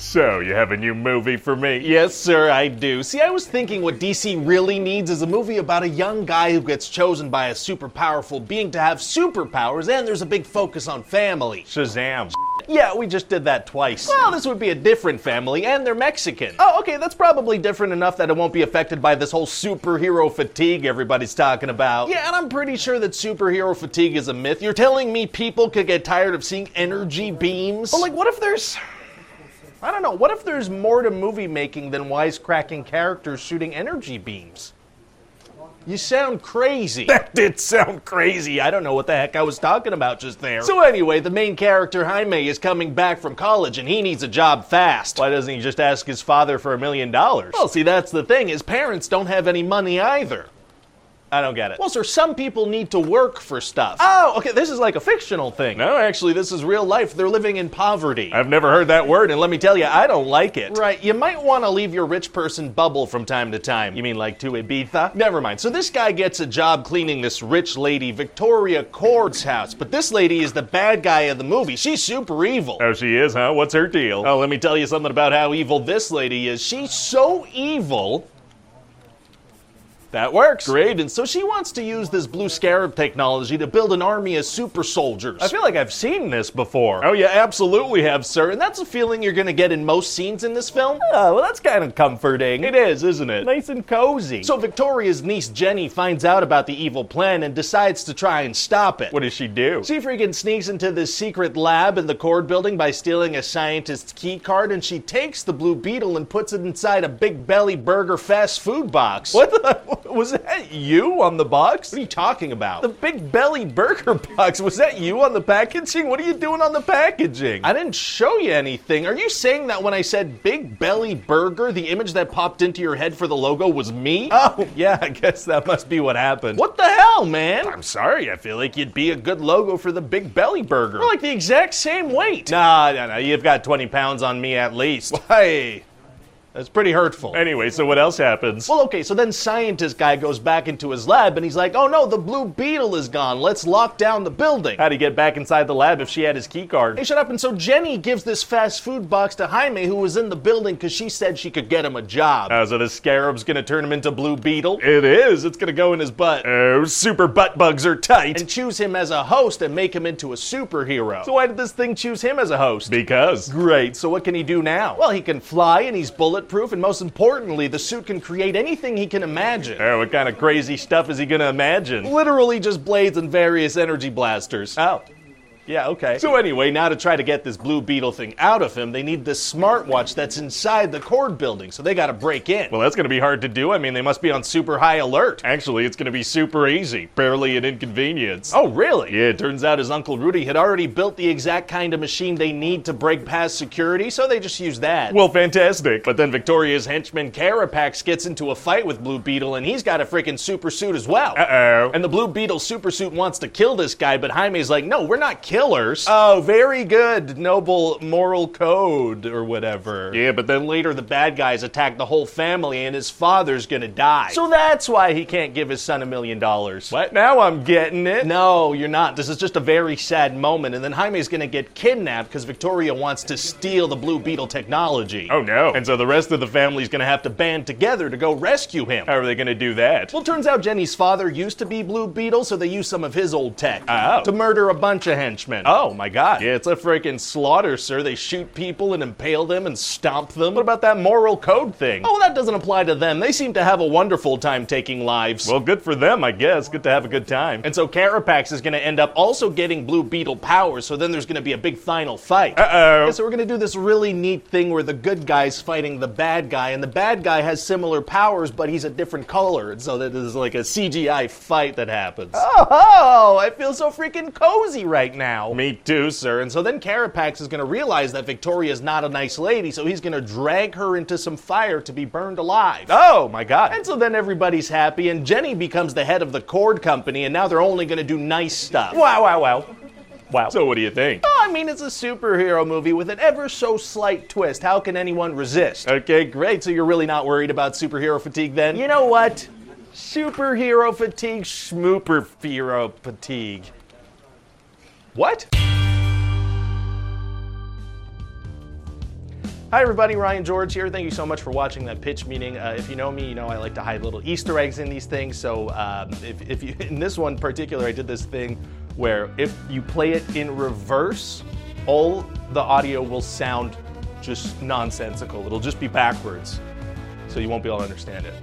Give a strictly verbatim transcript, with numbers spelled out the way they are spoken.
So, you have a new movie for me? Yes, sir, I do. See, I was thinking what D C really needs is a movie about a young guy who gets chosen by a super powerful being to have superpowers, and there's a big focus on family. Shazam. Yeah, we just did that twice. Well, this would be a different family, and they're Mexican. Oh, okay, that's probably different enough that it won't be affected by this whole superhero fatigue everybody's talking about. Yeah, and I'm pretty sure that superhero fatigue is a myth. You're telling me people could get tired of seeing energy beams? But like, what if there's... I don't know, what if there's more to movie making than wisecracking characters shooting energy beams? You sound crazy. That did sound crazy. I don't know what the heck I was talking about just there. So anyway, the main character, Jaime, is coming back from college and he needs a job fast. Why doesn't he just ask his father for a million dollars? Well, see, that's the thing. His parents don't have any money either. I don't get it. Well, sir, some people need to work for stuff. Oh, okay, this is like a fictional thing. No, actually, this is real life. They're living in poverty. I've never heard that word, and let me tell you, I don't like it. Right, you might want to leave your rich person bubble from time to time. You mean like to Ibiza? Never mind. So this guy gets a job cleaning this rich lady, Victoria Cord's house. But this lady is the bad guy of the movie. She's super evil. Oh, she is, huh? What's her deal? Oh, let me tell you something about how evil this lady is. She's so evil... That works. Great, and so she wants to use this blue scarab technology to build an army of super soldiers. I feel like I've seen this before. Oh, you absolutely have, sir, and that's a feeling you're gonna get in most scenes in this film. Oh, well, that's kind of comforting. It is, isn't it? Nice and cozy. So Victoria's niece, Jenny, finds out about the evil plan and decides to try and stop it. What does she do? She freaking sneaks into this secret lab in the Cord building by stealing a scientist's key card, and she takes the Blue Beetle and puts it inside a Big Belly Burger fast food box. What the... Was that you on the box? What are you talking about? The Big Belly Burger box. Was that you on the packaging? What are you doing on the packaging? I didn't show you anything. Are you saying that when I said Big Belly Burger, the image that popped into your head for the logo was me? Oh, yeah, I guess that must be what happened. What the hell, man? I'm sorry. I feel like you'd be a good logo for the Big Belly Burger. We're like the exact same weight. Nah, nah, nah. You've got twenty pounds on me at least. Why? That's pretty hurtful. Anyway, so what else happens? Well, okay, so then scientist guy goes back into his lab and he's like, oh no, the Blue Beetle is gone. Let's lock down the building. How'd he get back inside the lab if she had his key card? Hey, shut up. And so Jenny gives this fast food box to Jaime, who was in the building because she said she could get him a job. Oh, so the scarab's gonna turn him into Blue Beetle? It is. It's gonna go in his butt. Oh, super butt bugs are tight. And choose him as a host and make him into a superhero. So why did this thing choose him as a host? Because. Great. So what can he do now? Well, he can fly and he's bulletproof, and most importantly, Importantly, the suit can create anything he can imagine. Oh, what kind of crazy stuff is he gonna imagine? Literally just blades and various energy blasters. Oh. Yeah, okay. So anyway, now to try to get this Blue Beetle thing out of him, they need this smartwatch that's inside the Cord building, so they gotta break in. Well, that's gonna be hard to do. I mean, they must be on super high alert. Actually, it's gonna be super easy. Barely an inconvenience. Oh, really? Yeah, it turns out his Uncle Rudy had already built the exact kind of machine they need to break past security, so they just use that. Well, fantastic. But then Victoria's henchman Carapax gets into a fight with Blue Beetle, and he's got a freaking super suit as well. Uh-oh. And the Blue Beetle super suit wants to kill this guy, but Jaime's like, no, we're not killers. Oh, very good. Noble moral code or whatever. Yeah, but then later the bad guys attack the whole family and his father's gonna die. So that's why he can't give his son a million dollars. What? Now I'm getting it. No, you're not. This is just a very sad moment, and then Jaime's gonna get kidnapped because Victoria wants to steal the Blue Beetle technology. Oh no. And so the rest of the family's gonna have to band together to go rescue him. How are they gonna do that? Well, turns out Jenny's father used to be Blue Beetle, so they use some of his old tech. Oh. To murder a bunch of henchmen. Oh my god. Yeah, it's a freaking slaughter, sir. They shoot people and impale them and stomp them. What about that moral code thing? Oh, that doesn't apply to them. They seem to have a wonderful time taking lives. Well, good for them, I guess. Good to have a good time. And so Carapax is going to end up also getting Blue Beetle powers, so then there's going to be a big final fight. Uh-oh. Yeah, so we're going to do this really neat thing where the good guy's fighting the bad guy, and the bad guy has similar powers, but he's a different color, and so there's like a C G I fight that happens. Oh, I feel so freaking cozy right now. Me too, sir. And so then Carapax is going to realize that Victoria's not a nice lady, so he's going to drag her into some fire to be burned alive. Oh, my God. And so then everybody's happy, and Jenny becomes the head of the Cord company, and now they're only going to do nice stuff. Wow, wow, wow. Wow. So what do you think? Oh, I mean, it's a superhero movie with an ever so slight twist. How can anyone resist? Okay, great. So you're really not worried about superhero fatigue then? You know what? Superhero fatigue, schmooper fatigue. What? Hi everybody, Ryan George here. Thank you so much for watching that pitch meeting. Uh, if you know me, you know I like to hide little Easter eggs in these things. So um, if, if you, in this one in particular, I did this thing where if you play it in reverse, all the audio will sound just nonsensical. It'll just be backwards, so you won't be able to understand it.